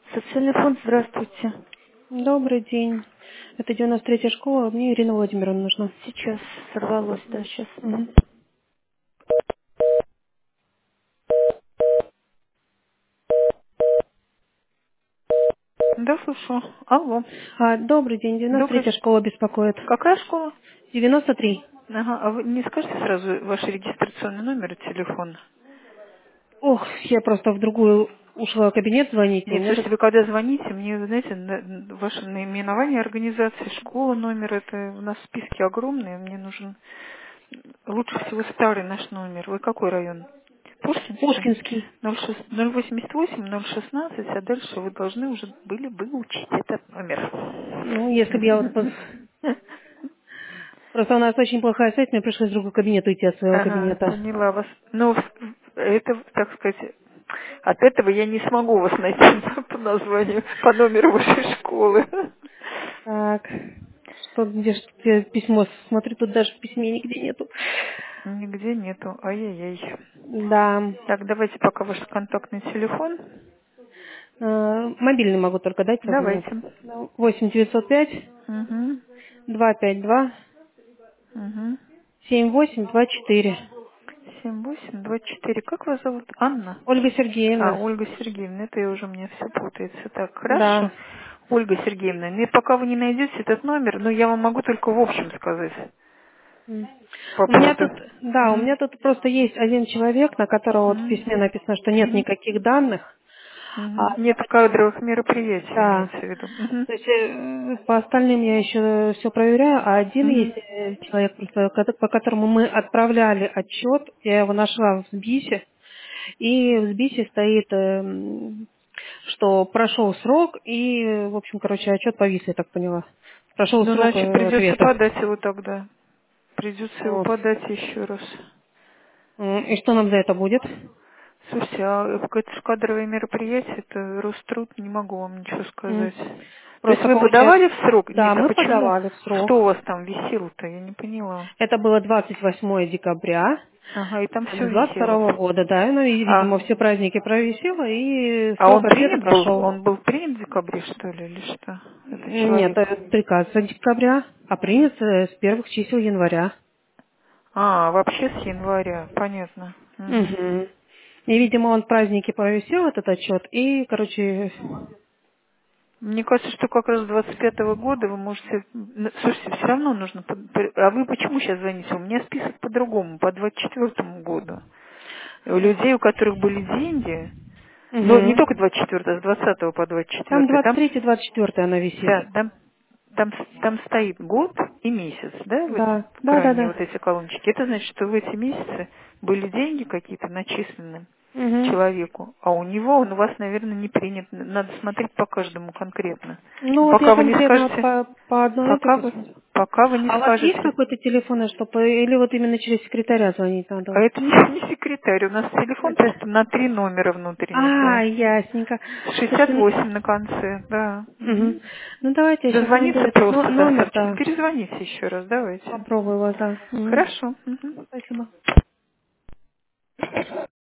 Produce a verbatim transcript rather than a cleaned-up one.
Социальный фонд, здравствуйте. Добрый день. Это девяносто третья школа. Мне Ирина Владимировна нужна. Сейчас сорвалось, да, сейчас. Мгм. Да, слушаю. Алло. А, добрый день. девяносто Добрый. третья школа беспокоит. Какая школа? девяносто три. Ага, а вы не скажете сразу ваш регистрационный номер телефона? Ох, я просто в другую ушла кабинет звонить. и У Нет, меня слушайте, тут... вы когда звоните, мне, вы знаете, на- ваше наименование организации, школа, номер, это у нас списки огромные, мне нужен лучше всего старый наш номер. Вы какой район? Пушкинский? Пушкинский. ноль шесть ноль восемьдесят восемь ноль шестнадцать, а дальше вы должны уже были бы учить этот номер. Ну, если бы я вот... пос- Просто у нас очень плохая связь, мне пришлось в другой кабинет уйти от своего Ага, кабинета. поняла вас. Ну, это, так сказать, от этого я не смогу вас найти по названию, по номеру вашей школы. Так, что, где, ж- где письмо? Смотрю, тут даже в письме нигде нету. Нигде нету. Ай-яй-яй. Да. Так, давайте пока ваш контактный телефон. Э, Мобильный могу только дать, вот у меня. Давайте. восемь девятьсот пять Угу. два пять два Угу. семь восемь два четыре. семь восемь два четыре. Как вас зовут? Анна? Ольга А, Сергеевна. Ольга Сергеевна, это я уже, мне все путается. Так, хорошо. Да. Ольга Сергеевна, ну и пока вы не найдете этот номер, ну я вам могу только в общем сказать М. по У меня поводу. тут, да, у Мгм. меня тут просто есть один человек, на которого вот в Мгм. письме написано, что нет Мгм. никаких данных. Мгм. А Нет кадровых мероприятий, да. имеется в виду. Мгм. То есть э, по остальным я еще все проверяю, а один Мгм. есть э, человек, просто, ко- по которому мы отправляли отчет, я его нашла в СБИСе, и в СБИСе стоит, эм, что прошел срок, и, в общем, короче, отчет повис, я так поняла. Прошел Ну, срок значит, э, придется ответа. подать его тогда. Придется его Вот. подать еще раз. М, И что нам за это будет? Слушайте, а какое-то ж кадровое мероприятие, это Роструд, не могу вам ничего М. сказать. То есть Просто вы получается, подавали в срок? да, Нет, а мы почему? подавали в срок. Что у вас там висело-то? Я не поняла. Это было двадцать восьмое декабря Ага, и там все двадцать висело. второго года, да, и, ну, и, А, видимо, все праздники провисело, и а срок он ответа принят был? прошел. Он был принят в декабре, что ли, или что? Это Нет, человек. это приказ декабря, а принят э, с первых чисел января. А, вообще с января, понятно. Мгм. Мгм. И, видимо, он в праздники повисел, этот отчет, и, короче, Мне кажется, что как раз с двадцать пятого года вы можете... Н- Слушайте, все равно нужно... под- при- А вы почему сейчас звоните? У меня список по-другому, по двадцать четвёртому году. У людей, у которых были деньги, ну, не мгм. только двадцать четвёртого, а с двадцатого по двадцать Там четвёртый, двадцать там, третье двадцать четвёртое она висит. да, там, там, с- там стоит год и месяц, да, вот Да, да, да, крайние да. вот эти колончики. Это значит, что в эти месяцы были деньги какие-то начислены Мгм. человеку, а у него он у вас, наверное, не принят. Надо смотреть по каждому конкретно. Ну, вот я Пока вы не конкретно вот скажете, по, по одной этой пока вы, посмотрю. пока вы не А у вас есть скажете, какой-то телефон, чтобы или вот именно через секретаря звонить надо? а Вот. это не, не секретарь, у нас телефон Это... просто на три номера внутренних, А, да. ясненько. шестьдесят Слушайте, ну... восемь на конце, да. Мгм. Мгм. Ну, давайте я сейчас найду Дозвониться этот но- просто номер, достаточно. да. Перезвоните еще раз, давайте. Попробую его, да. Мгм. Хорошо. Мгм. Спасибо.